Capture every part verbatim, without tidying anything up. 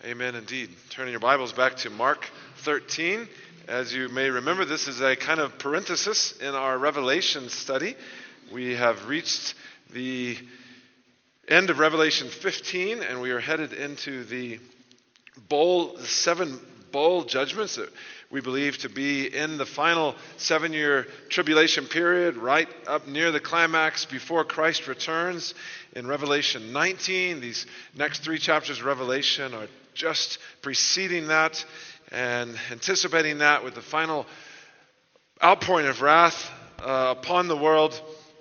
Amen indeed. Turning your Bibles back to Mark thirteen. As you may remember, this is a kind of parenthesis in our Revelation study. We have reached the end of Revelation fifteen, and we are headed into the bowl, the seven bowl judgments that we believe to be in the final seven-year tribulation period, right up near the climax before Christ returns. In Revelation nineteen, these next three chapters of Revelation are just preceding that and anticipating that with the final outpouring of wrath uh, upon the world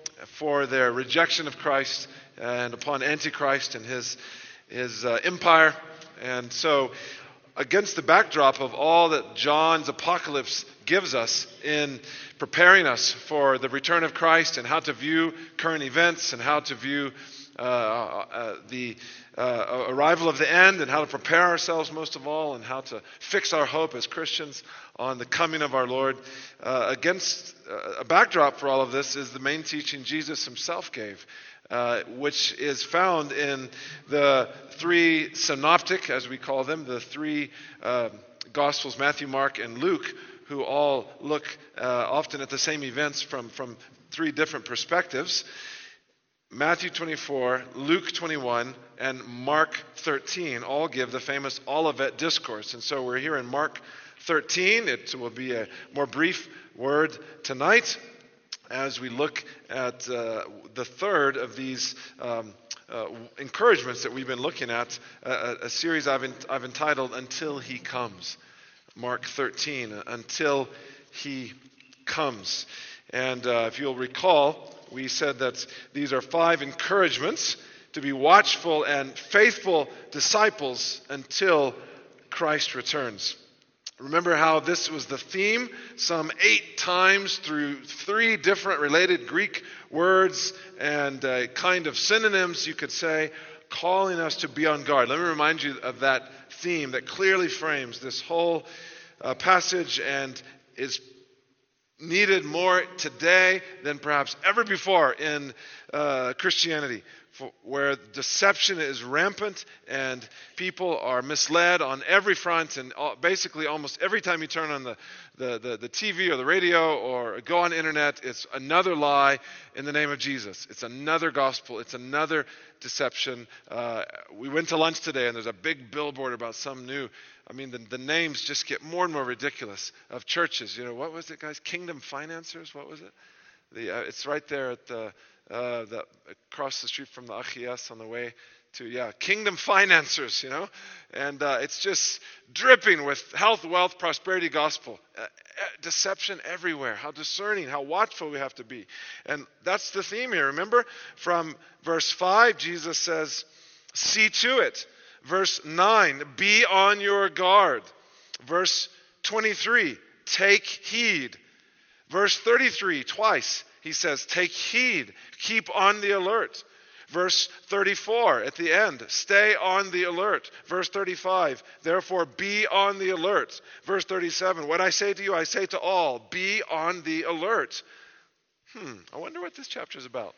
for their rejection of Christ and upon Antichrist and his, his uh, empire. And so, against the backdrop of all that John's apocalypse gives us in preparing us for the return of Christ and how to view current events and how to view uh, uh, the uh, arrival of the end and how to prepare ourselves most of all and how to fix our hope as Christians on the coming of our Lord. Uh, against uh, a backdrop for all of this is the main teaching Jesus himself gave, Uh, which is found in the three synoptic, as we call them, the three uh, Gospels, Matthew, Mark, and Luke, who all look uh, often at the same events from, from three different perspectives. Matthew twenty-four, Luke twenty-one, and Mark thirteen all give the famous Olivet Discourse. And so we're here in Mark thirteen. It will be a more brief word tonight, as we look at uh, the third of these um, uh, encouragements that we've been looking at, uh, a series I've, in, I've entitled Until He Comes. Mark thirteen, Until He Comes. And uh, if you'll recall, we said that these are five encouragements to be watchful and faithful disciples until Christ returns. Remember how this was the theme some eight times through three different related Greek words and uh, kind of synonyms, you could say, calling us to be on guard. Let me remind you of that theme that clearly frames this whole uh, passage and is needed more today than perhaps ever before in uh, Christianity, for, where deception is rampant and people are misled on every front, and all, basically almost every time you turn on the, the, the, the T V or the radio or go on the internet, it's another lie in the name of Jesus. It's another gospel. It's another deception. Uh, we went to lunch today and there's a big billboard about some new, I mean, the, the names just get more and more ridiculous of churches. You know, what was it, guys? Kingdom Financiers? What was it? The, uh, it's right there at the, uh, the across the street from the Achies on the way to, yeah, Kingdom Financiers, you know. And uh, it's just dripping with health, wealth, prosperity gospel. Uh, deception everywhere. How discerning, how watchful we have to be. And that's the theme here. Remember, from verse five, Jesus says, see to it. Verse nine, be on your guard. Verse twenty-three, take heed. Verse thirty-three, twice, he says, take heed, keep on the alert. Verse thirty-four, at the end, stay on the alert. Verse thirty-five, therefore be on the alert. Verse thirty-seven, what I say to you, I say to all, be on the alert. Hmm, I wonder what this chapter is about.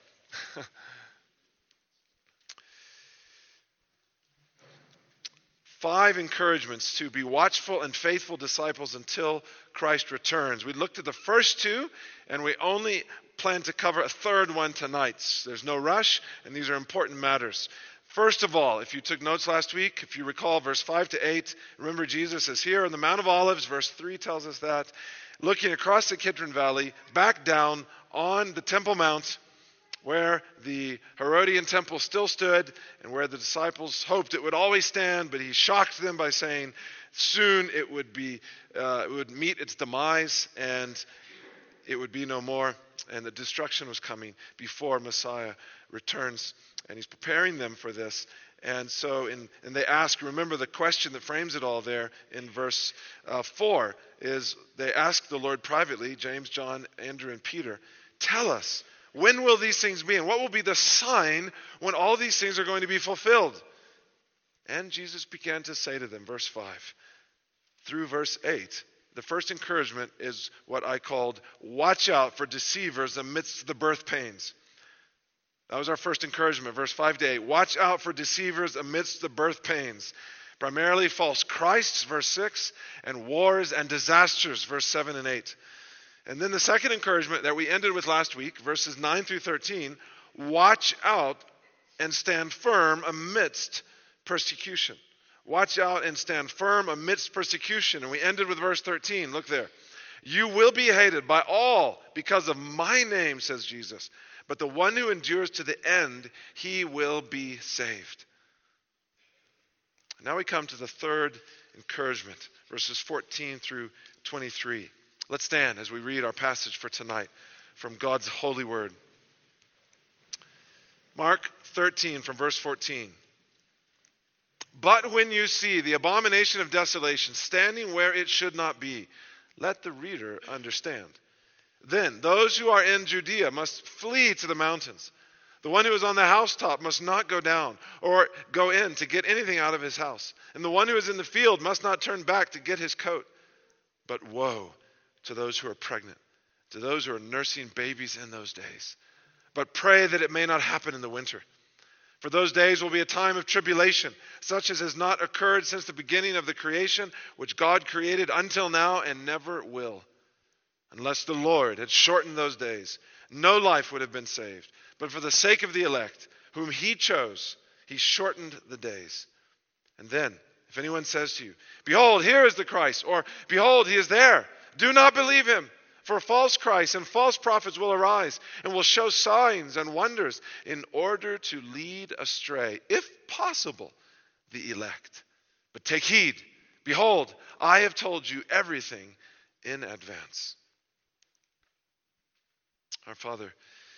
Five encouragements to be watchful and faithful disciples until Christ returns. We looked at the first two, and we only plan to cover a third one tonight. There's no rush, and these are important matters. First of all, if you took notes last week, if you recall verse five to eight, remember Jesus is here on the Mount of Olives. Verse three tells us that. Looking across the Kidron Valley, back down on the Temple Mount, where the Herodian temple still stood and where the disciples hoped it would always stand, but he shocked them by saying soon it would be, uh, it would meet its demise and it would be no more, and the destruction was coming before Messiah returns, and he's preparing them for this. And so, in, and they ask, remember the question that frames it all there in verse uh, four is they ask the Lord privately, James, John, Andrew, and Peter, tell us, when will these things be? And what will be the sign when all these things are going to be fulfilled? And Jesus began to say to them, verse five, through verse eight, the first encouragement is what I called, watch out for deceivers amidst the birth pains. That was our first encouragement, verse five to eight. Watch out for deceivers amidst the birth pains. Primarily false Christs, verse six, and wars and disasters, verse seven and eight. And then the second encouragement that we ended with last week, verses nine through thirteen, watch out and stand firm amidst persecution. Watch out and stand firm amidst persecution. And we ended with verse thirteen. Look there. You will be hated by all because of my name, says Jesus. But the one who endures to the end, he will be saved. Now we come to the third encouragement, verses fourteen through twenty-three. Let's stand as we read our passage for tonight from God's holy word. Mark thirteen from verse fourteen. But when you see the abomination of desolation standing where it should not be, let the reader understand. Then those who are in Judea must flee to the mountains. The one who is on the housetop must not go down or go in to get anything out of his house. And the one who is in the field must not turn back to get his coat. But woe to those who are pregnant, to those who are nursing babies in those days. But pray that it may not happen in the winter. For those days will be a time of tribulation, such as has not occurred since the beginning of the creation, which God created until now and never will. Unless the Lord had shortened those days, no life would have been saved. But for the sake of the elect, whom he chose, he shortened the days. And then, if anyone says to you, behold, here is the Christ, or behold, he is there, do not believe him. For false Christs and false prophets will arise and will show signs and wonders in order to lead astray, if possible, the elect. But take heed, behold, I have told you everything in advance. Our Father,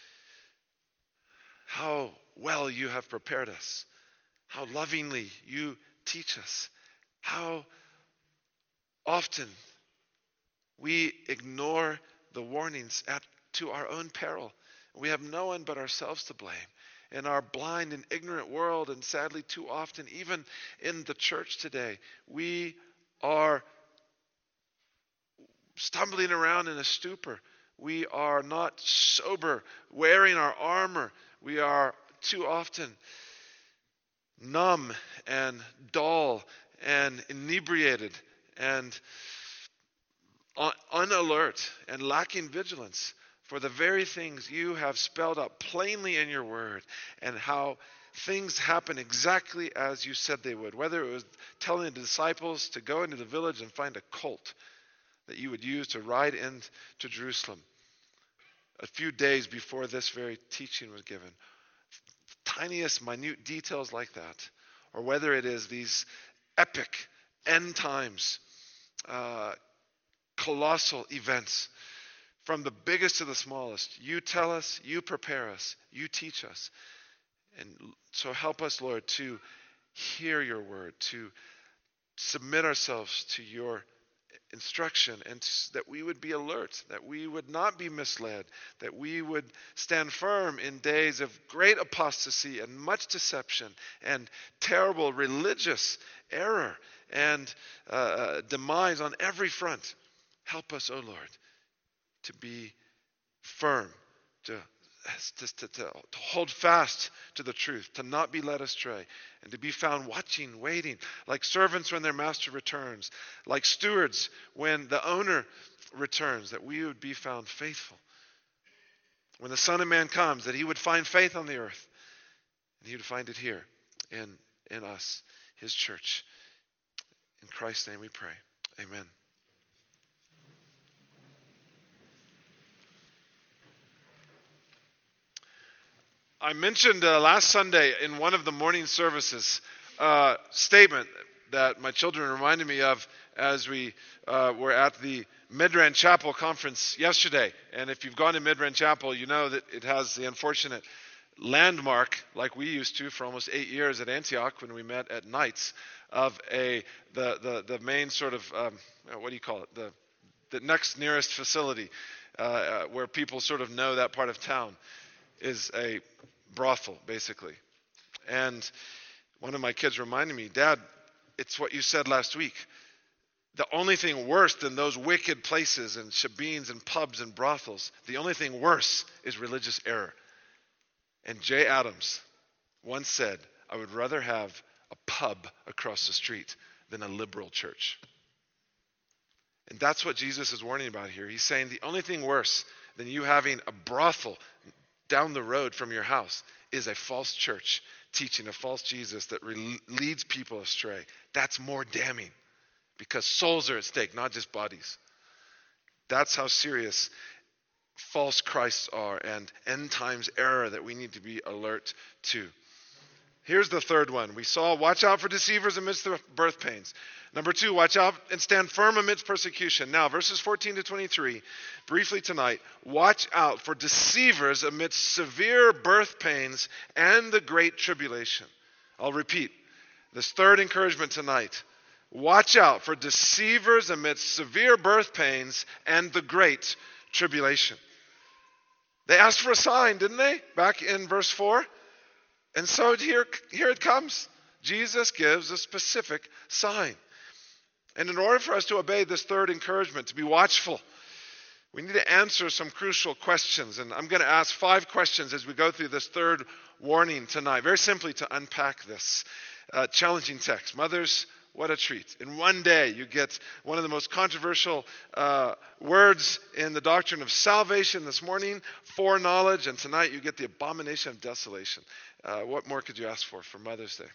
how well you have prepared us, how lovingly you teach us, how often we ignore the warnings at to our own peril. We have no one but ourselves to blame. In our blind and ignorant world, and sadly too often, even in the church today, we are stumbling around in a stupor. We are not sober, wearing our armor. We are too often numb and dull and inebriated and unalert and lacking vigilance for the very things you have spelled out plainly in your word, and how things happen exactly as you said they would. Whether it was telling the disciples to go into the village and find a colt that you would use to ride into Jerusalem a few days before this very teaching was given. Tiniest, minute details like that. Or whether it is these epic end times uh, colossal events, from the biggest to the smallest. You tell us, you prepare us, you teach us. And so help us, Lord, to hear your word, to submit ourselves to your instruction, and that we would be alert, that we would not be misled, that we would stand firm in days of great apostasy and much deception and terrible religious error and uh, demise on every front. Help us, O Lord, to be firm, to, to, to, to hold fast to the truth, to not be led astray, and to be found watching, waiting, like servants when their master returns, like stewards when the owner returns, that we would be found faithful. When the Son of Man comes, that he would find faith on the earth, and he would find it here in, in us, his church. In Christ's name we pray. Amen. I mentioned uh, last Sunday in one of the morning services a uh, statement that my children reminded me of as we uh, were at the Midrand Chapel conference yesterday. And if you've gone to Midrand Chapel, you know that it has the unfortunate landmark, like we used to for almost eight years at Antioch when we met at nights, of a the the, the main sort of um, what do you call it the the next nearest facility uh, uh, where people sort of know that part of town is a brothel, basically. And one of my kids reminded me, Dad, it's what you said last week. The only thing worse than those wicked places and shebeens and pubs and brothels, the only thing worse is religious error. And Jay Adams once said, I would rather have a pub across the street than a liberal church. And that's what Jesus is warning about here. He's saying the only thing worse than you having a brothel down the road from your house is a false church teaching a false Jesus that re- leads people astray. That's more damning because souls are at stake, not just bodies. That's how serious false Christs are and end times error that we need to be alert to. Here's the third one. We saw, watch out for deceivers amidst the birth pains. Number two, watch out and stand firm amidst persecution. Now, verses fourteen to twenty-three, briefly tonight, watch out for deceivers amidst severe birth pains and the great tribulation. I'll repeat this third encouragement tonight. Watch out for deceivers amidst severe birth pains and the great tribulation. They asked for a sign, didn't they? Back in verse four. And so here, here it comes. Jesus gives a specific sign. And in order for us to obey this third encouragement, to be watchful, we need to answer some crucial questions. And I'm going to ask five questions as we go through this third warning tonight, very simply to unpack this uh, challenging text. Mothers, what a treat. In one day, you get one of the most controversial uh, words in the doctrine of salvation this morning, foreknowledge, and tonight you get the abomination of desolation. Uh, what more could you ask for for Mother's Day?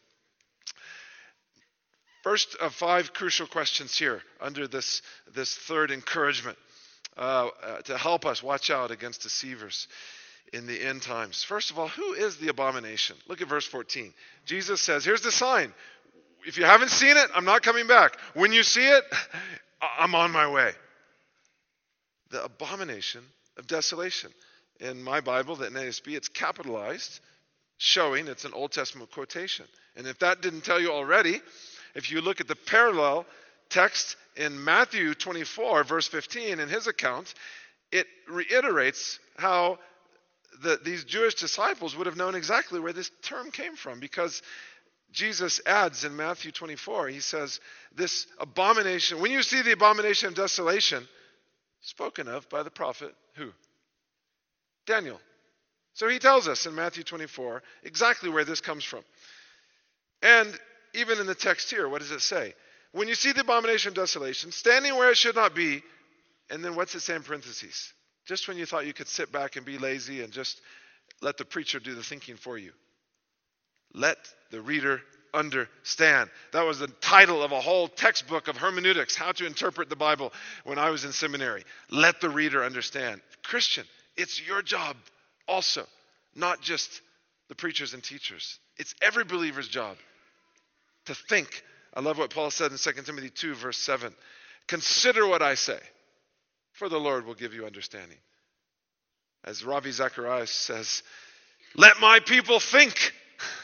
First of five crucial questions here under this, this third encouragement uh, uh, to help us watch out against deceivers in the end times. First of all, who is the abomination? Look at verse fourteen. Jesus says, here's the sign. If you haven't seen it, I'm not coming back. When you see it, I'm on my way. The abomination of desolation. In my Bible, the N A S B, it's capitalized, showing it's an Old Testament quotation. And if that didn't tell you already, if you look at the parallel text in Matthew twenty-four, verse fifteen, in his account, it reiterates how the, these Jewish disciples would have known exactly where this term came from, because Jesus adds in Matthew twenty-four, he says, this abomination, when you see the abomination of desolation, spoken of by the prophet, who? Daniel. So he tells us in Matthew twenty-four exactly where this comes from. And even in the text here, what does it say? When you see the abomination of desolation, standing where it should not be, and then what's it say in parentheses? Just when you thought you could sit back and be lazy and just let the preacher do the thinking for you. Let the reader understand. That was the title of a whole textbook of hermeneutics, how to interpret the Bible when I was in seminary. Let the reader understand. Christian, it's your job also, not just the preachers and teachers. It's every believer's job to think. I love what Paul said in Second Timothy two, verse seven. Consider what I say, for the Lord will give you understanding. As Ravi Zacharias says, let my people think.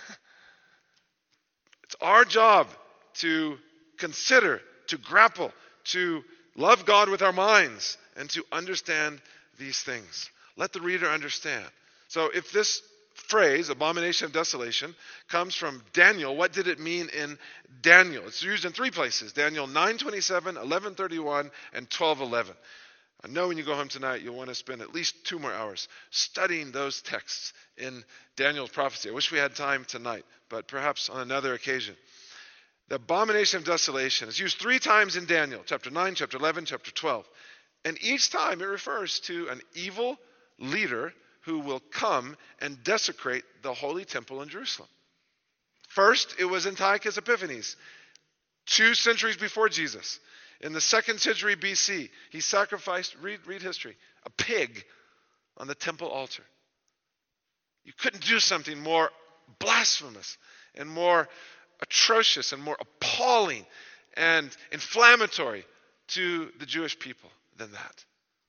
It's our job to consider, to grapple, to love God with our minds, and to understand these things. Let the reader understand. So if this phrase, abomination of desolation, comes from Daniel, what did it mean in Daniel? It's used in three places. Daniel nine twenty-seven, eleven thirty-one, and twelve eleven. I know when you go home tonight, you'll want to spend at least two more hours studying those texts in Daniel's prophecy. I wish we had time tonight, but perhaps on another occasion. The abomination of desolation is used three times in Daniel, chapter nine, chapter eleven, chapter twelve. And each time it refers to an evil leader who will come and desecrate the holy temple in Jerusalem. First, it was Antiochus Epiphanes, two centuries before Jesus. In the second century B C, he sacrificed, read, read history, a pig on the temple altar. You couldn't do something more blasphemous and more atrocious and more appalling and inflammatory to the Jewish people than that.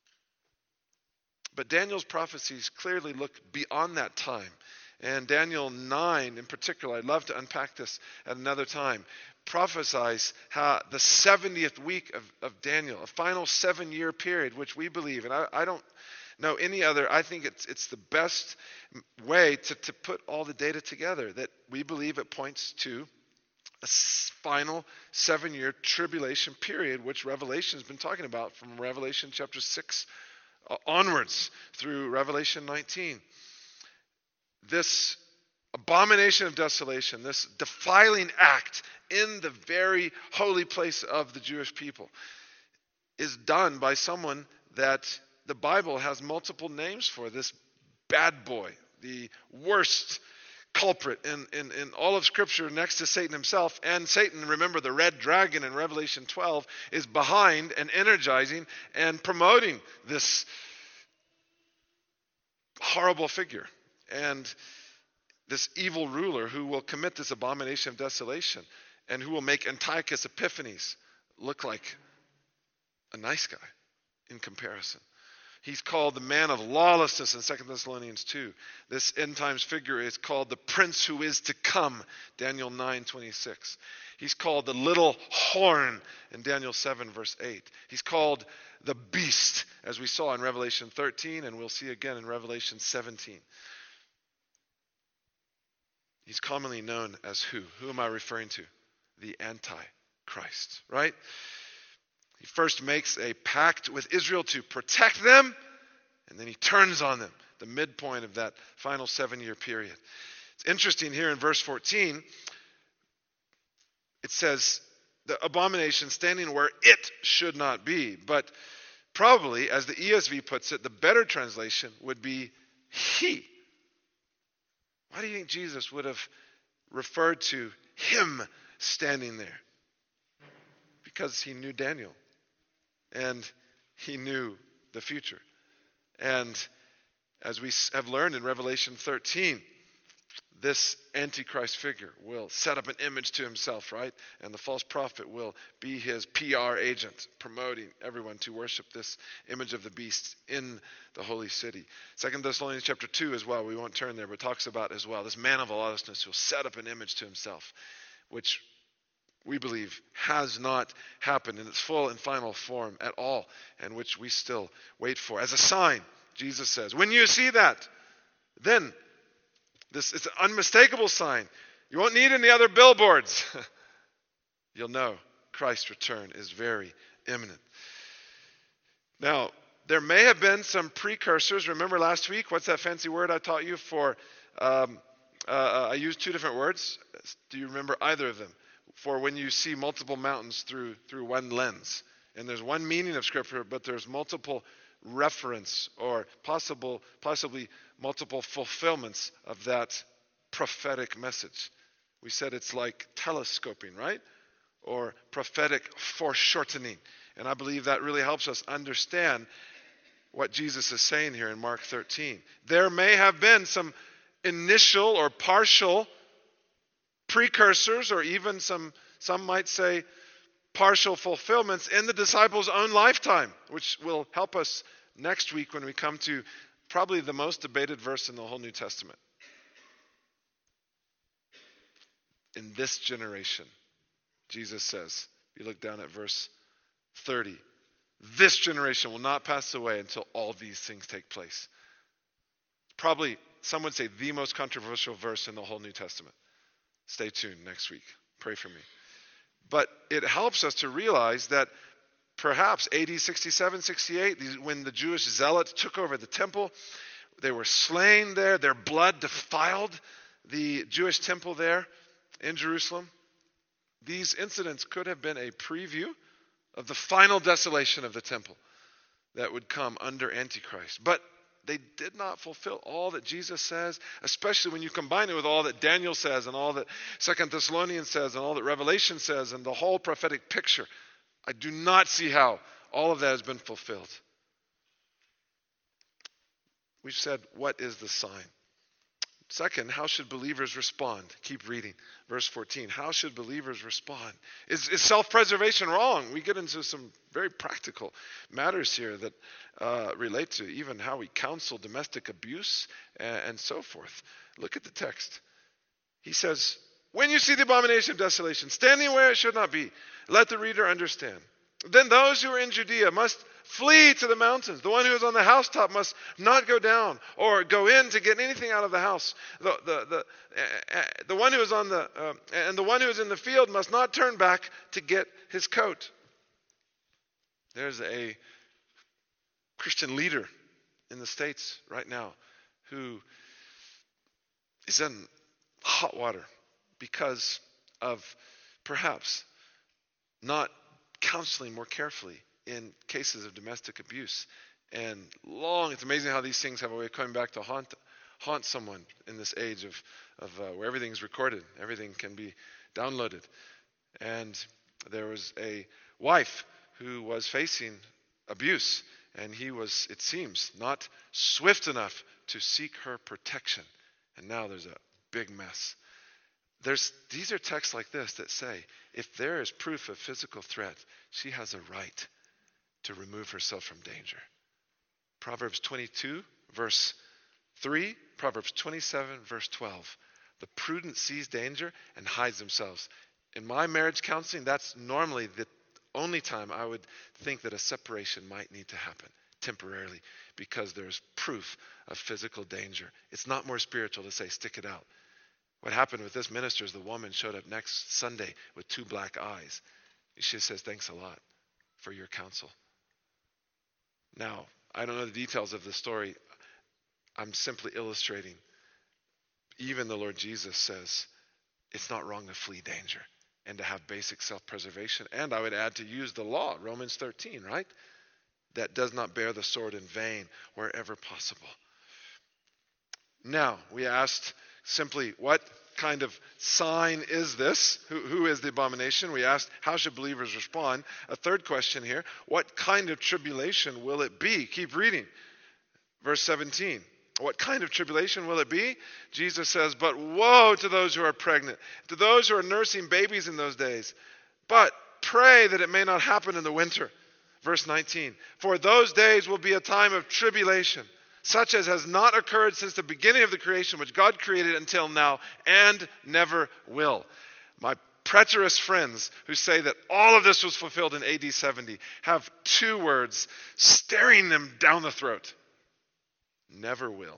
But Daniel's prophecies clearly look beyond that time. And Daniel nine in particular, I'd love to unpack this at another time, prophesies how the seventieth week of, of Daniel, a final seven-year period, which we believe, and I, I don't know any other, I think it's it's the best way to, to put all the data together, that we believe it points to a final seven-year tribulation period, which Revelation has been talking about from Revelation chapter six onwards through Revelation nineteen. This abomination of desolation, this defiling act in the very holy place of the Jewish people, is done by someone that the Bible has multiple names for. This bad boy, the worst culprit in, in, in all of Scripture next to Satan himself. And Satan, remember, the red dragon in Revelation twelve, is behind and energizing and promoting this horrible figure. And this evil ruler who will commit this abomination of desolation and who will make Antiochus Epiphanes look like a nice guy in comparison. He's called the man of lawlessness in Second Thessalonians two. This end times figure is called the prince who is to come, Daniel nine twenty-six. He's called the little horn in Daniel seven verse eight. He's called the beast, as we saw in Revelation thirteen, and we'll see again in Revelation seventeen. He's commonly known as who? Who am I referring to? The Antichrist, right? He first makes a pact with Israel to protect them, and then he turns on them, the midpoint of that final seven-year period. It's interesting here in verse fourteen, it says, the abomination standing where it should not be. But probably, as the E S V puts it, the better translation would be he. Why do you think Jesus would have referred to him standing there? Because he knew Daniel. And he knew the future. And as we have learned in Revelation thirteen, this Antichrist figure will set up an image to himself, right? And the false prophet will be his P R agent, promoting everyone to worship this image of the beast in the holy city. Second Thessalonians chapter two as well, we won't turn there, but talks about as well this man of lawlessness who will set up an image to himself, which we believe has not happened in its full and final form at all, and which we still wait for. As a sign, Jesus says, when you see that, then this is an unmistakable sign. You won't need any other billboards. You'll know Christ's return is very imminent. Now, there may have been some precursors. Remember last week, what's that fancy word I taught you for? Um, uh, I used two different words. Do you remember either of them? For when you see multiple mountains through through one lens. And there's one meaning of Scripture, but there's multiple reference or possible, possibly multiple fulfillments of that prophetic message. We said it's like telescoping, right? Or prophetic foreshortening. And I believe that really helps us understand what Jesus is saying here in Mark thirteen. There may have been some initial or partial precursors, or even some, some might say, partial fulfillments in the disciples' own lifetime, which will help us next week when we come to probably the most debated verse in the whole New Testament. In this generation, Jesus says, you look down at verse thirty, this generation will not pass away until all these things take place. Probably, some would say, the most controversial verse in the whole New Testament. Stay tuned next week. Pray for me. But it helps us to realize that perhaps A D sixty-seven, sixty-eight, when the Jewish zealots took over the temple, they were slain there. Their blood defiled the Jewish temple there in Jerusalem. These incidents could have been a preview of the final desolation of the temple that would come under Antichrist. But they did not fulfill all that Jesus says, especially when you combine it with all that Daniel says and all that Second Thessalonians says and all that Revelation says and the whole prophetic picture. I do not see how all of that has been fulfilled. We've said, what is the sign? Second, how should believers respond? Keep reading. Verse fourteen. How should believers respond? Is, is self-preservation wrong? We get into some very practical matters here that uh, relate to even how we counsel domestic abuse and, and so forth. Look at the text. He says, when you see the abomination of desolation standing where it should not be, let the reader understand. Then those who are in Judea must flee to the mountains. The one who is on the housetop must not go down or go in to get anything out of the house. The, the, the, uh, the one who is on the uh, and the one who is in the field must not turn back to get his coat. There's a Christian leader in the States right now who is in hot water because of perhaps not counseling more carefully in cases of domestic abuse. And long, it's amazing how these things have a way of coming back to haunt haunt someone in this age of, of uh, where everything's recorded, everything can be downloaded. And there was a wife who was facing abuse, and he was, it seems, not swift enough to seek her protection. And now there's a big mess. There's, these are texts like this that say, if there is proof of physical threat, she has a right to remove herself from danger. Proverbs twenty-two, verse three, Proverbs twenty-seven, verse twelve. The prudent sees danger and hides themselves. In my marriage counseling, that's normally the only time I would think that a separation might need to happen temporarily because there's proof of physical danger. It's not more spiritual to say, stick it out. What happened with this minister is the woman showed up next Sunday with two black eyes. She says, thanks a lot for your counsel. Now, I don't know the details of the story. I'm simply illustrating. Even the Lord Jesus says it's not wrong to flee danger and to have basic self-preservation. And I would add to use the law, Romans thirteen, right? That does not bear the sword in vain wherever possible. Now, we asked simply, what kind of sign is this? Who, who is the abomination? We asked, how should believers respond? A third question here, what kind of tribulation will it be? Keep reading. Verse seventeen. What kind of tribulation will it be? Jesus says, but woe to those who are pregnant, to those who are nursing babies in those days. But pray that it may not happen in the winter. Verse nineteen. For those days will be a time of tribulation, such as has not occurred since the beginning of the creation, which God created until now, and never will. My preterist friends who say that all of this was fulfilled in A D seventy have two words staring them down the throat. Never will.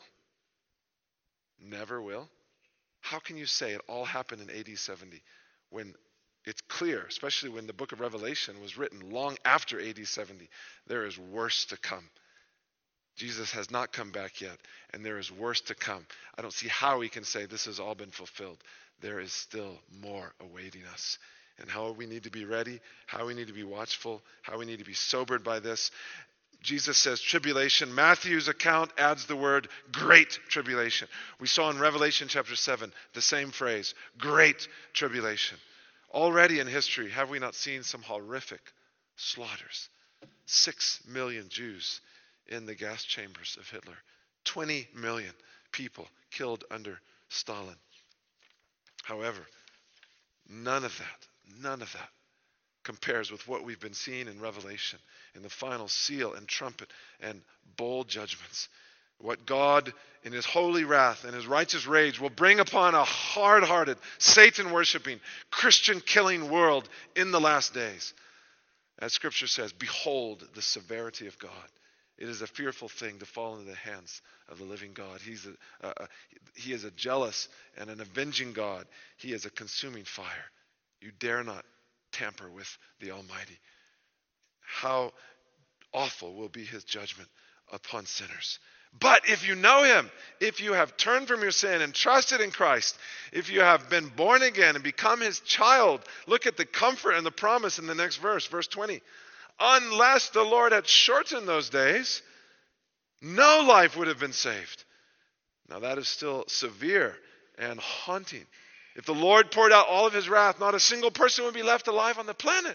Never will? How can you say it all happened in A D seventy when it's clear, especially when the book of Revelation was written long after A D seventy, there is worse to come. Jesus has not come back yet, and there is worse to come. I don't see how we can say this has all been fulfilled. There is still more awaiting us. And how we need to be ready, how we need to be watchful, how we need to be sobered by this. Jesus says tribulation. Matthew's account adds the word great tribulation. We saw in Revelation chapter seven the same phrase, great tribulation. Already in history, have we not seen some horrific slaughters? Six million Jews in the gas chambers of Hitler. twenty million people killed under Stalin. However, none of that, none of that compares with what we've been seeing in Revelation, in the final seal and trumpet and bold judgments. What God, in his holy wrath and his righteous rage, will bring upon a hard-hearted, Satan-worshiping, Christian-killing world in the last days. As Scripture says, behold the severity of God. It is a fearful thing to fall into the hands of the living God. He's a, a, a, he is a jealous and an avenging God. He is a consuming fire. You dare not tamper with the Almighty. How awful will be his judgment upon sinners. But if you know him, if you have turned from your sin and trusted in Christ, if you have been born again and become his child, look at the comfort and the promise in the next verse, verse twenty. Unless the Lord had shortened those days, no life would have been saved. Now that is still severe and haunting. If the Lord poured out all of his wrath, not a single person would be left alive on the planet.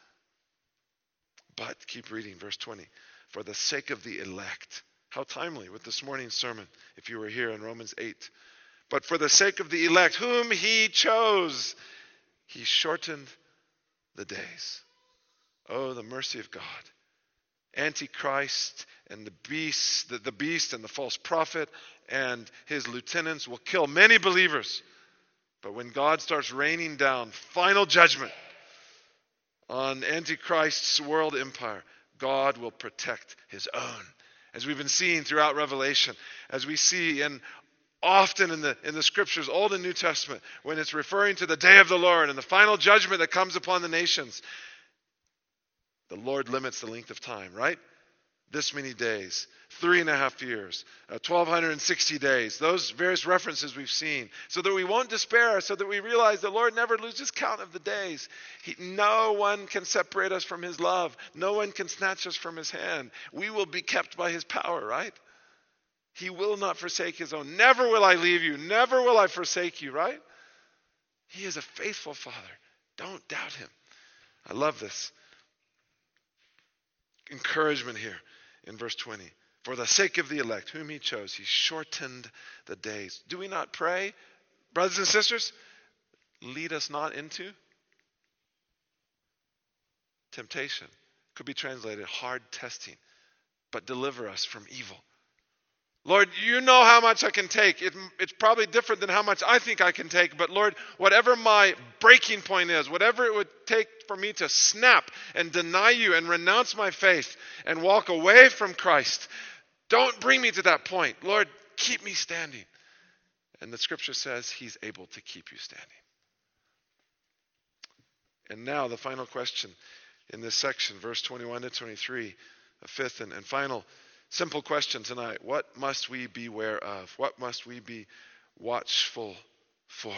But keep reading, verse twenty. For the sake of the elect. How timely with this morning's sermon, if you were here in Romans eight. But for the sake of the elect, whom he chose, he shortened the days. Oh, the mercy of God. Antichrist and the beast, the, the beast and the false prophet and his lieutenants will kill many believers. But when God starts raining down final judgment on Antichrist's world empire, God will protect his own. As we've been seeing throughout Revelation, as we see in often in the in the scriptures, Old and New Testament, when it's referring to the day of the Lord and the final judgment that comes upon the nations, the Lord limits the length of time, right? this many days, three and a half years, uh, twelve sixty days, those various references we've seen, so that we won't despair, so that we realize the Lord never loses count of the days. He, no one can separate us from his love. No one can snatch us from his hand. We will be kept by his power, right? He will not forsake his own. Never will I leave you. Never will I forsake you, right? He is a faithful Father. Don't doubt him. I love this encouragement here in verse twenty. For the sake of the elect, whom he chose, he shortened the days. Do we not pray, brothers and sisters? Lead us not into temptation. Could be translated hard testing, but deliver us from evil. Lord, you know how much I can take. It, it's probably different than how much I think I can take. But Lord, whatever my breaking point is, whatever it would take for me to snap and deny you and renounce my faith and walk away from Christ, don't bring me to that point. Lord, keep me standing. And the scripture says he's able to keep you standing. And now the final question in this section, verse twenty-one to twenty-three, a fifth and, and final simple question tonight. What must we beware of? What must we be watchful for?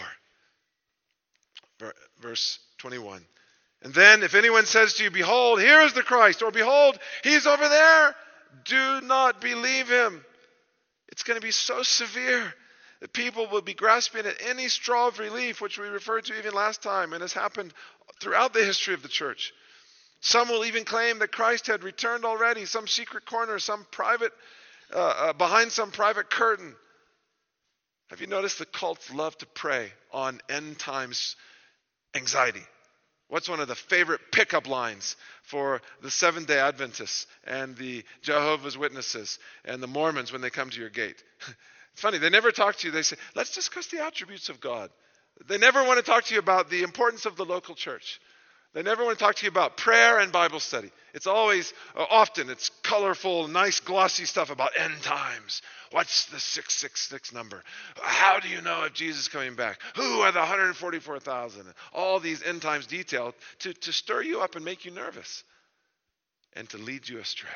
Verse twenty-one. And then if anyone says to you, behold, here is the Christ, or behold, he's over there, do not believe him. It's going to be so severe that people will be grasping at any straw of relief, which we referred to even last time, and has happened throughout the history of the church. Some will even claim that Christ had returned already, some secret corner, some private, uh, uh, behind some private curtain. Have you noticed the cults love to prey on end times anxiety? What's one of the favorite pickup lines for the Seventh-day Adventists and the Jehovah's Witnesses and the Mormons when they come to your gate? It's funny, they never talk to you. They say, let's discuss the attributes of God. They never want to talk to you about the importance of the local church. They never want to talk to you about prayer and Bible study. It's always, uh, often, it's colorful, nice, glossy stuff about end times. What's the six six six number? How do you know if Jesus is coming back? Who are the one hundred forty-four thousand? All these end times detail to, to stir you up and make you nervous and to lead you astray.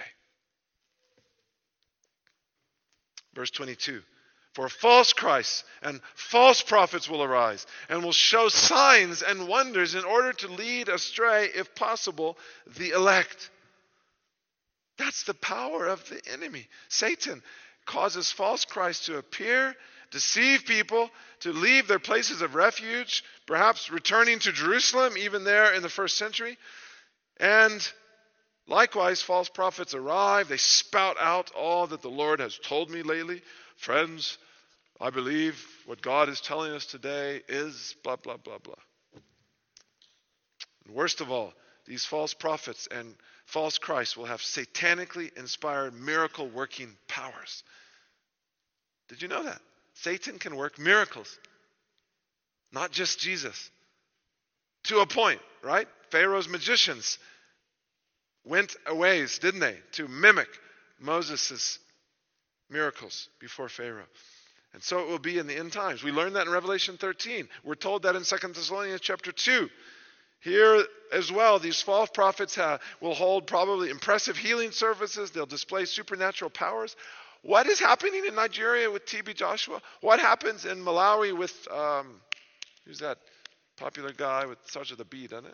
Verse twenty-two. For false Christs and false prophets will arise and will show signs and wonders in order to lead astray, if possible, the elect. That's the power of the enemy. Satan causes false Christs to appear, deceive people, to leave their places of refuge, perhaps returning to Jerusalem, even there in the first century. And likewise, false prophets arrive. They spout out all that the Lord has told me lately. Friends, I believe what God is telling us today is blah, blah, blah, blah. And worst of all, these false prophets and false Christs will have satanically inspired miracle working powers. Did you know that? Satan can work miracles. Not just Jesus. To a point, right? Pharaoh's magicians went a ways, didn't they, to mimic Moses' miracles before Pharaoh. And so it will be in the end times. We learned that in Revelation thirteen. We're told that in Second Thessalonians chapter two. Here as well, these false prophets have, will hold probably impressive healing services. They'll display supernatural powers. What is happening in Nigeria with T B Joshua? What happens in Malawi with, um, who's that popular guy with starts with a B, doesn't it?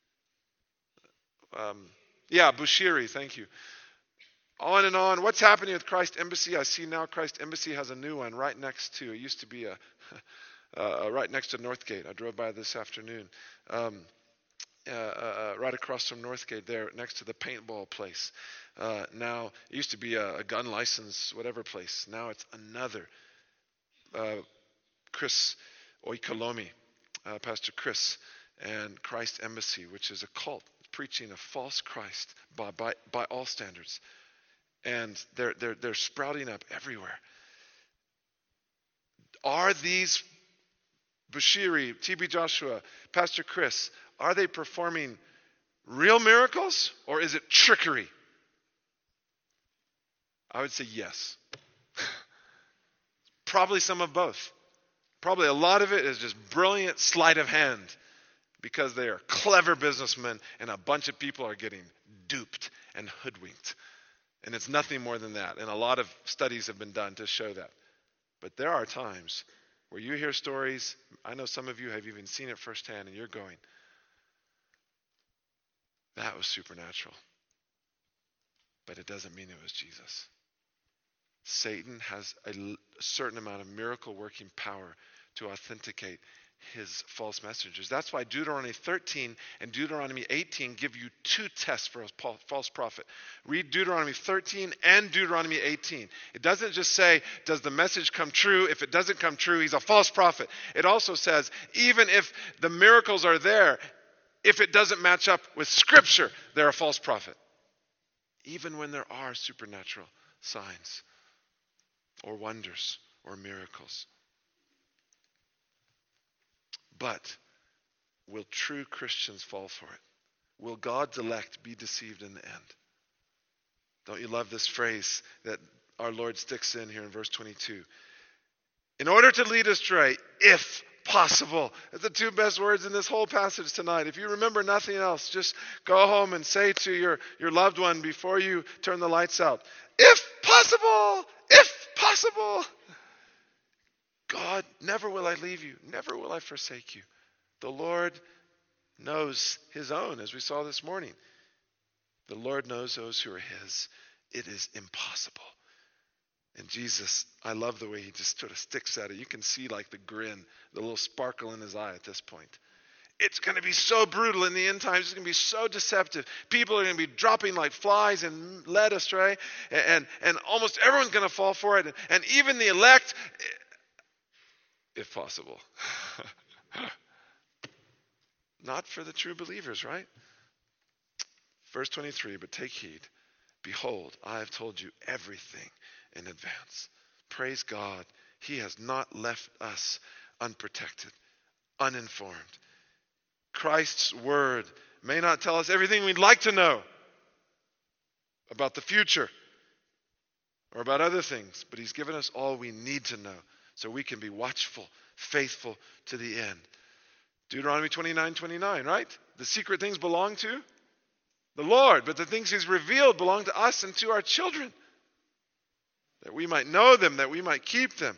Um, yeah, Bushiri, thank you. On and on. What's happening with Christ Embassy? I see now Christ Embassy has a new one right next to, it used to be a, uh, right next to Northgate. I drove by this afternoon. Um, uh, uh, right across from Northgate there, next to the paintball place. Uh, now, it used to be a, a gun license, whatever place. Now it's another. Uh, Chris Oikolomi, uh, Pastor Chris, and Christ Embassy, which is a cult preaching a false Christ by, by, by all standards. And they're, they're, they're sprouting up everywhere. Are these Bushiri, T B Joshua, Pastor Chris, are they performing real miracles or is it trickery? I would say yes. Probably some of both. Probably a lot of it is just brilliant sleight of hand because they are clever businessmen and a bunch of people are getting duped and hoodwinked. And it's nothing more than that. And a lot of studies have been done to show that. But there are times where you hear stories, I know some of you have even seen it firsthand, and you're going, that was supernatural. But it doesn't mean it was Jesus. Satan has a, a certain amount of miracle working power to authenticate his false messengers. That's why Deuteronomy thirteen and Deuteronomy eighteen give you two tests for a false prophet. Read Deuteronomy thirteen and Deuteronomy eighteen. It doesn't just say, does the message come true? If it doesn't come true, he's a false prophet. It also says, even if the miracles are there, if it doesn't match up with Scripture, they're a false prophet. Even when there are supernatural signs or wonders or miracles. But will true Christians fall for it? Will God's elect be deceived in the end? Don't you love this phrase that our Lord sticks in here in verse twenty-two? In order to lead astray, if possible. That's the two best words in this whole passage tonight. If you remember nothing else, just go home and say to your, your loved one before you turn the lights out, if possible, if possible. God, never will I leave you. Never will I forsake you. The Lord knows his own, as we saw this morning. The Lord knows those who are his. It is impossible. And Jesus, I love the way he just sort of sticks at it. You can see like the grin, the little sparkle in his eye at this point. It's going to be so brutal in the end times. It's going to be so deceptive. People are going to be dropping like flies and led astray. And, and, and almost everyone's going to fall for it. And, and even the elect, if possible. Not for the true believers, right? Verse twenty-three, but take heed. Behold, I have told you everything in advance. Praise God. He has not left us unprotected, uninformed. Christ's word may not tell us everything we'd like to know about the future or about other things, but he's given us all we need to know so we can be watchful, faithful to the end. Deuteronomy twenty-nine twenty-nine, right? The secret things belong to the Lord, but the things he's revealed belong to us and to our children, that we might know them, that we might keep them.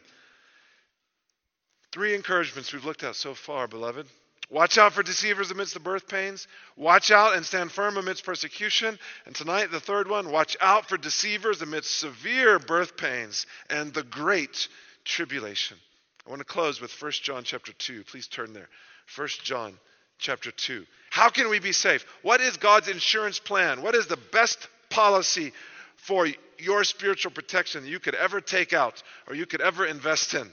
Three encouragements we've looked at so far, beloved. Watch out for deceivers amidst the birth pains. Watch out and stand firm amidst persecution. And tonight, the third one, watch out for deceivers amidst severe birth pains and the great tribulation. I want to close with First John chapter two. Please turn there. First John chapter two. How can we be safe? What is God's insurance plan? What is the best policy for your spiritual protection you could ever take out or you could ever invest in?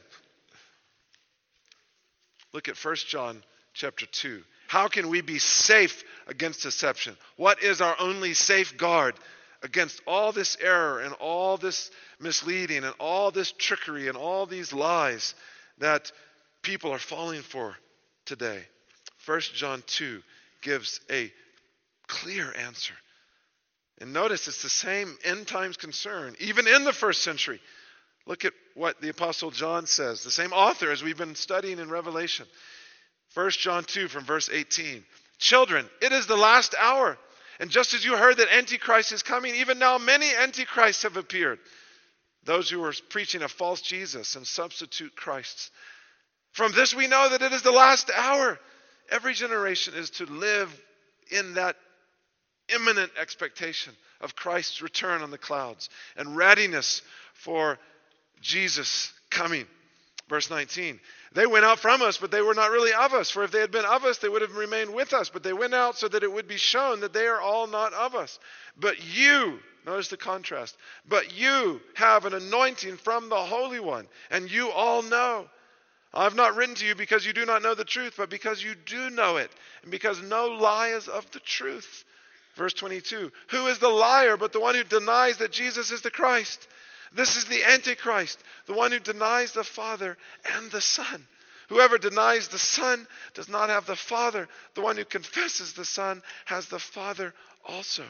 Look at First John chapter two. How can we be safe against deception? What is our only safeguard against all this error and all this misleading and all this trickery and all these lies that people are falling for today? First John two gives a clear answer. And notice it's the same end times concern, even in the first century. Look at what the Apostle John says, the same author as we've been studying in Revelation. First John two from verse eighteen. Children, it is the last hour. And just as you heard that Antichrist is coming, even now many Antichrists have appeared. Those who are preaching a false Jesus and substitute Christs. From this we know that it is the last hour. Every generation is to live in that imminent expectation of Christ's return on the clouds and readiness for Jesus coming. Verse nineteen. They went out from us, but they were not really of us. For if they had been of us, they would have remained with us. But they went out so that it would be shown that they are all not of us. But you, notice the contrast, but you have an anointing from the Holy One, and you all know. I have not written to you because you do not know the truth, but because you do know it, and because no lie is of the truth. Verse twenty-two, who is the liar but the one who denies that Jesus is the Christ? This is the Antichrist, the one who denies the Father and the Son. Whoever denies the Son does not have the Father. The one who confesses the Son has the Father also.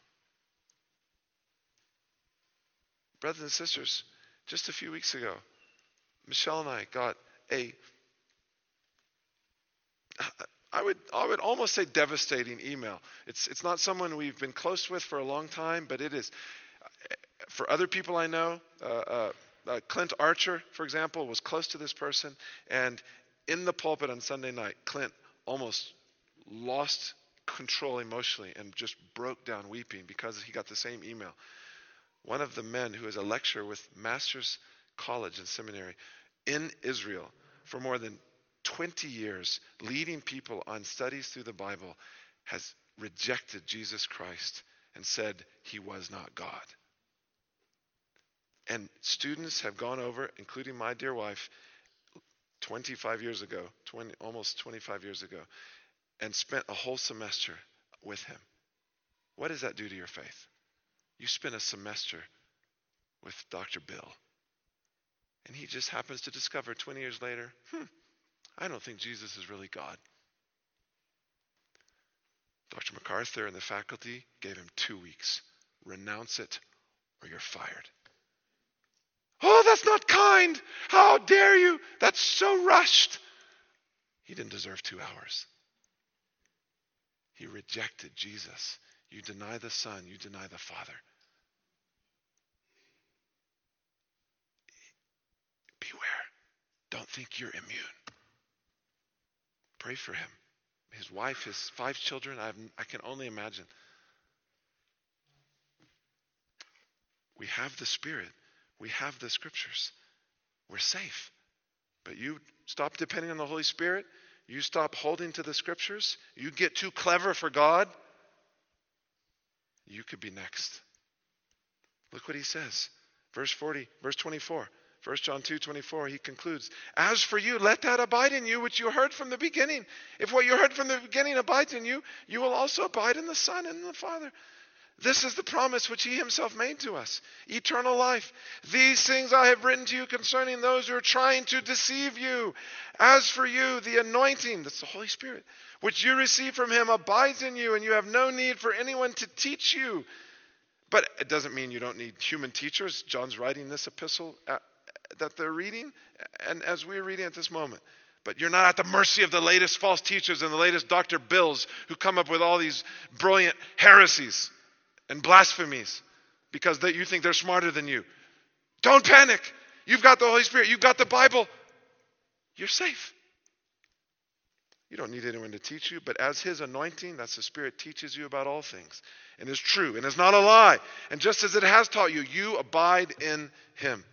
Brothers and sisters, just a few weeks ago, Michelle and I got a, I would, I would almost say devastating email. It's, it's not someone we've been close with for a long time, but it is For other people I know, uh, uh, uh, Clint Archer, for example, was close to this person. And in the pulpit on Sunday night, Clint almost lost control emotionally and just broke down weeping because he got the same email. One of the men who is a lecturer with Master's College and Seminary in Israel for more than twenty years, leading people on studies through the Bible, has rejected Jesus Christ and said he was not God. And students have gone over, including my dear wife, twenty-five years ago, twenty, almost twenty-five years ago, and spent a whole semester with him. What does that do to your faith? You spent a semester with Doctor Bill, and he just happens to discover twenty years later, hmm, I don't think Jesus is really God. Doctor MacArthur and the faculty gave him two weeks. Renounce it or you're fired. Oh, that's not kind. How dare you? That's so rushed. He didn't deserve two hours. He rejected Jesus. You deny the Son, you deny the Father. Beware. Don't think you're immune. Pray for him. His wife, his five children, I, have, I can only imagine. We have the Spirit. We have the Scriptures. We're safe. But you stop depending on the Holy Spirit. You stop holding to the Scriptures. You get too clever for God. You could be next. Look what he says. Verse forty, verse twenty-four. First John two twenty-four, he concludes, as for you, let that abide in you which you heard from the beginning. If what you heard from the beginning abides in you, you will also abide in the Son and in the Father. This is the promise which he himself made to us, eternal life. These things I have written to you concerning those who are trying to deceive you. As for you, the anointing, that's the Holy Spirit, which you receive from him abides in you, and you have no need for anyone to teach you. But it doesn't mean you don't need human teachers. John's writing this epistle at, that they're reading, and as we're reading at this moment. But you're not at the mercy of the latest false teachers and the latest Doctor Bills who come up with all these brilliant heresies and blasphemies because they, you think they're smarter than you. Don't panic. You've got the Holy Spirit. You've got the Bible. You're safe. You don't need anyone to teach you, but as his anointing, that's the Spirit, teaches you about all things and is true and is not a lie. And just as it has taught you, you abide in him.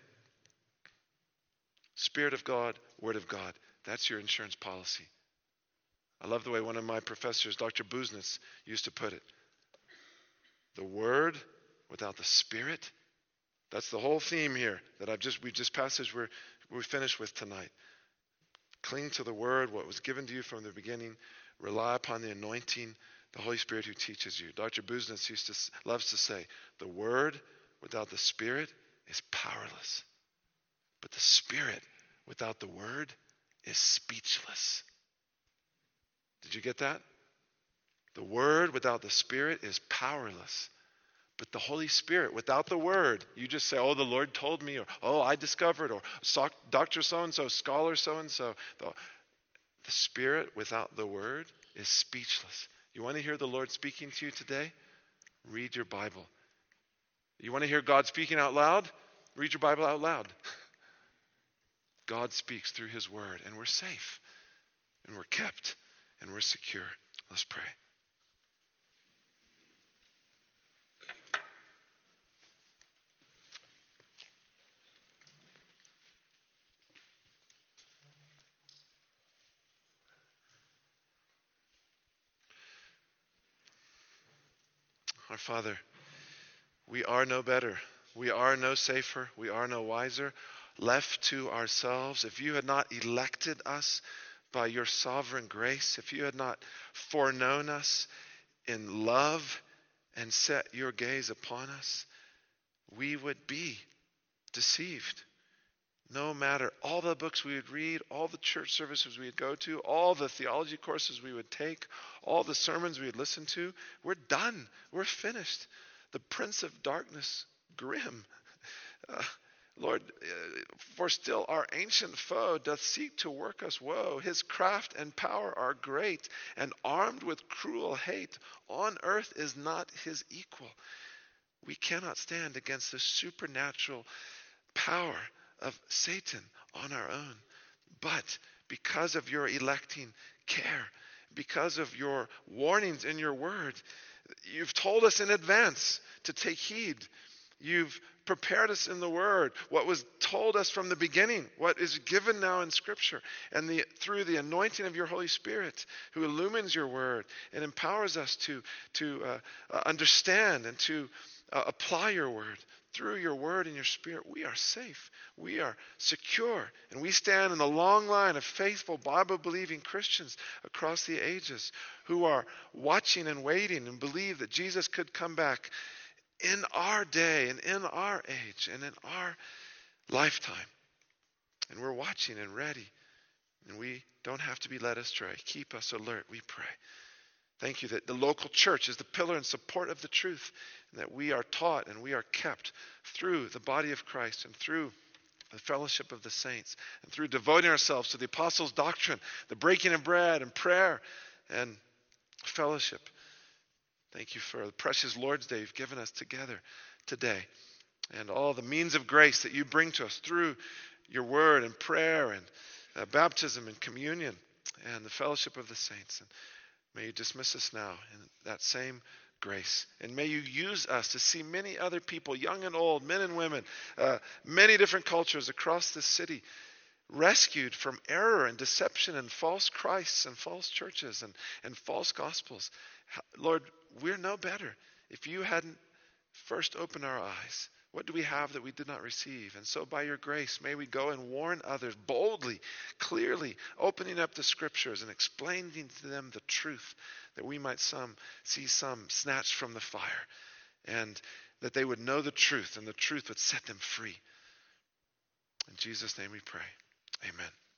Spirit of God, Word of God. That's your insurance policy. I love the way one of my professors, Doctor Buznitz, used to put it. The Word without the Spirit, that's the whole theme here that I've just we just passage we're we finished with tonight. Cling to the Word, what was given to you from the beginning. Rely upon the anointing, the Holy Spirit who teaches you. Doctor Buznitz used to loves to say, the Word without the Spirit is powerless. But the Spirit without the Word is speechless. Did you get that? The Word without the Spirit is powerless. But the Holy Spirit without the Word, you just say, oh, the Lord told me, or oh, I discovered, or Doctor so-and-so, scholar so-and-so. The, the Spirit without the Word is speechless. You want to hear the Lord speaking to you today? Read your Bible. You want to hear God speaking out loud? Read your Bible out loud. God speaks through his Word, and we're safe, and we're kept, and we're secure. Let's pray. Our Father, we are no better. We are no safer. We are no wiser. Left to ourselves, if you had not elected us by your sovereign grace, if you had not foreknown us in love and set your gaze upon us, we would be deceived. No matter all the books we would read, all the church services we would go to, all the theology courses we would take, all the sermons we would listen to, we're done. We're finished. The prince of darkness, grim. Uh, Lord, for still our ancient foe doth seek to work us woe. His craft and power are great, and armed with cruel hate, on earth is not his equal. We cannot stand against the supernatural power of Satan on our own. But because of your electing care, because of your warnings in your word, you've told us in advance to take heed. You've prepared us in the word, what was told us from the beginning, what is given now in Scripture, and the, through the anointing of your Holy Spirit, who illumines your word and empowers us to, to uh, uh, understand and to uh, apply your word. Through your word and your spirit, we are safe. We are secure. And we stand in a long line of faithful, Bible-believing Christians across the ages who are watching and waiting and believe that Jesus could come back in our day and in our age and in our lifetime. And we're watching and ready. And we don't have to be led astray. Keep us alert, we pray. Thank you that the local church is the pillar and support of the truth, and that we are taught and we are kept through the body of Christ and through the fellowship of the saints and through devoting ourselves to the apostles' doctrine, the breaking of bread and prayer and fellowship. Thank you for the precious Lord's Day you've given us together today, and all the means of grace that you bring to us through your word and prayer and uh, baptism and communion and the fellowship of the saints. And may you dismiss us now in that same grace. And may you use us to see many other people, young and old, men and women, uh, many different cultures across this city, rescued from error and deception and false Christs and false churches and, and false gospels. Lord, we're no better. If you hadn't first opened our eyes, what do we have that we did not receive? And so by your grace, may we go and warn others boldly, clearly, opening up the scriptures and explaining to them the truth, that we might some see some snatched from the fire, and that they would know the truth, and the truth would set them free. In Jesus' name we pray. Amen.